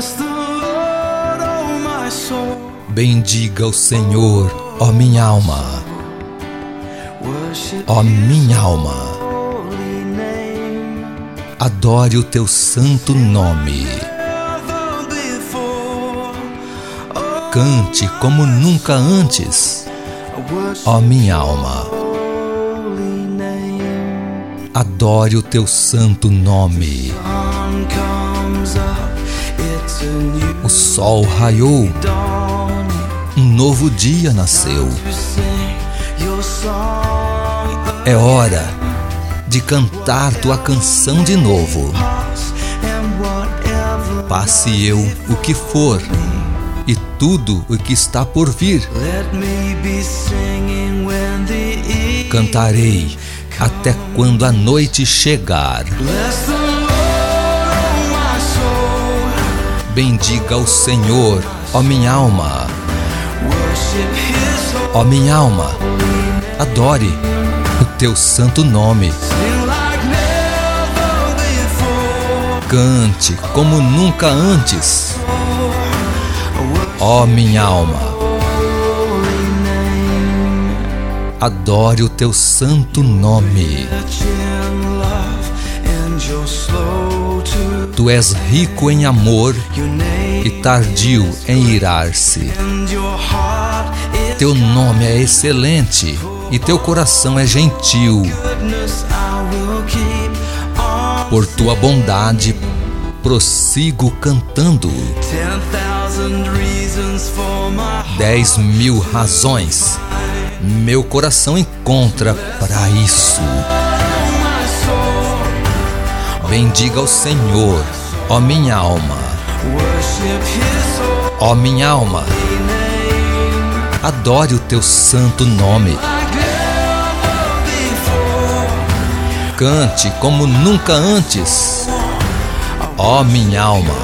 Bendiga o Senhor, ó minha alma. Ó minha alma, adore o teu santo nome. Cante como nunca antes, ó minha alma. Adore o teu santo nome. O sol raiou, um novo dia nasceu. É hora de cantar tua canção de novo. Passe eu o que for e tudo o que está por vir. Cantarei até quando a noite chegar. Bendiga o Senhor, ó minha alma. Ó minha alma, adore o teu santo nome. Cante como nunca antes, ó minha alma. Adore o teu santo nome. Tu és rico em amor e tardio em irar-se. Teu nome é excelente e teu coração é gentil. Por tua bondade prossigo cantando. 10.000 razões meu coração encontra para isso. Bendiga o Senhor, ó minha alma. Ó minha alma, adore o teu santo nome. Cante como nunca antes, ó minha alma.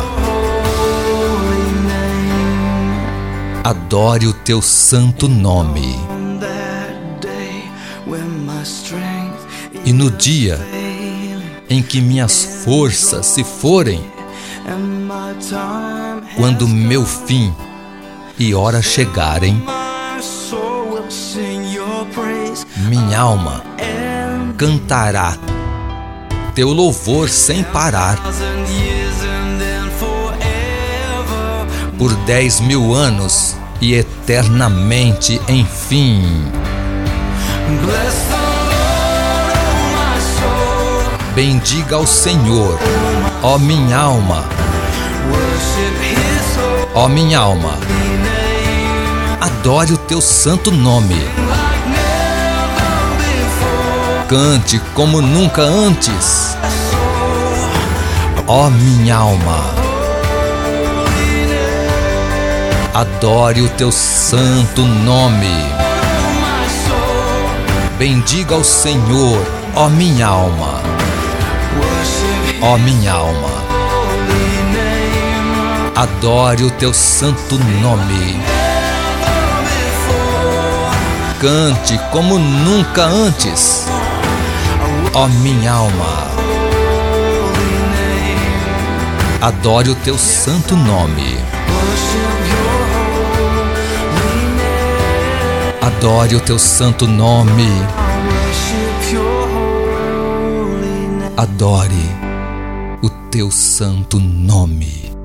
Adore o teu santo nome. E no dia em que minhas forças se forem, quando meu fim e hora chegarem, minha alma cantará teu louvor sem parar. Por 10.000 anos e eternamente, enfim. Bendiga ao Senhor, ó minha alma. Ó minha alma, adore o teu santo nome. Cante como nunca antes, ó minha alma. Adore o teu santo nome. Bendiga ao Senhor, ó minha alma. Ó minha alma, adore o teu santo nome. Cante como nunca antes, ó minha alma. Adore o teu santo nome. Adore o teu santo nome. Adore o teu santo nome.